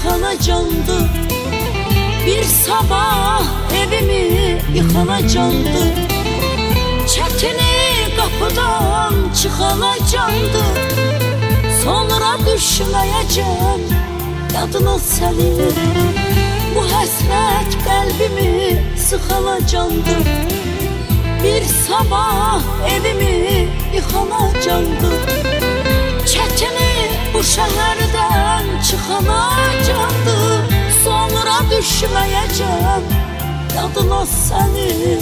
sıxanacandı. Bir sabah evimi yıxanacandı. Çətini qapıdan çıxanacandı. Sonra düşməyəcəm yadına sənin. Bu həsrət qəlbimi sıxanacandı. Bir sabah evimi yıxanacandı. Çətini bu şəhərdən çıxanacandı. Sonra düşməyəcəm yadına sənin.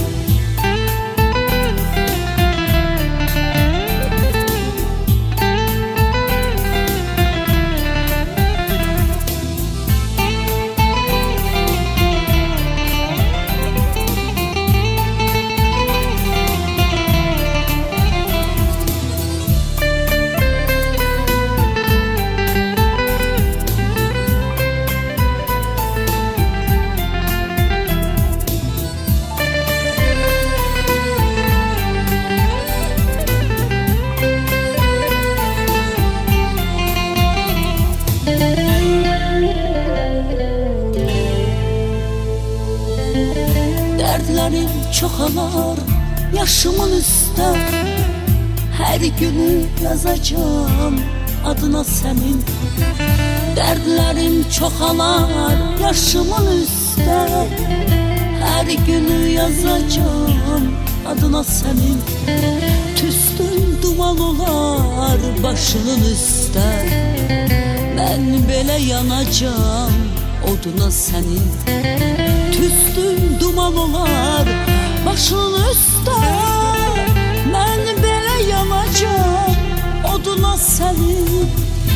Dərdlərim çoxalar yaşımın üstə. Hər günü yazacağım adına sənin. Dərdlərim çoxalar yaşımın üstə. Hər günü yazacağım adına sənin. Tüstün duman olar başının üstə. Mən belə yanacağım oduna sənin. Tüstün duman olar başın üstə. Mən belə yanacağım oduna sənin.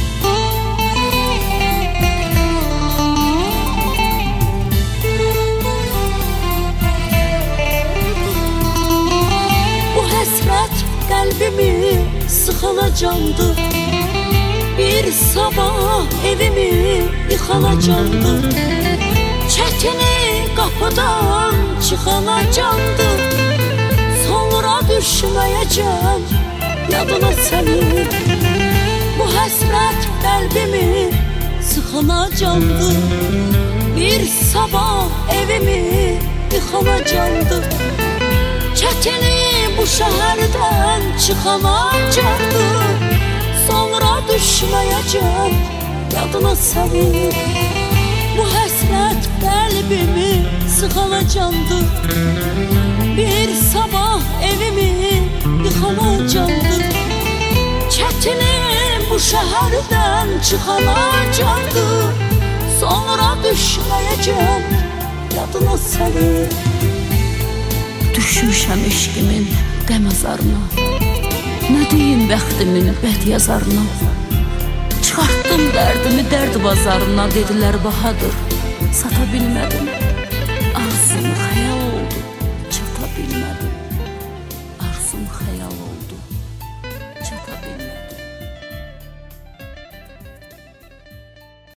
Bu həsrət qəlbimi sıxanacandı. Bir sabah evimi yıxanacandı. Çətini qapıdan çıxanacandı. Sonra düşməyəcəm yadına sənin. Bu həsrət qəlbimi sıxanacandı. Bir sabah evimi yıxanacandı. Çətini bu şəhərdən çıxanacandı. Sonra düşməyəcəm yadına sənin. Bu həsrət qəlbimi sıxanacandı. Bir sabah evimi yıxanacandı. Çətini bu şəhərdən çıxanacandı. Sonra düşməyəcəm yadına sənin. Düşmüşəm eşqimin qəməzarına. Nə deyim bəxtimin bədyazarına. Çıxartdım dərdimi dərd bazarına. Dedilər bahadır, sata bilmədim. Arzum xəyal oldu, çata bilmədim. Arzum xəyal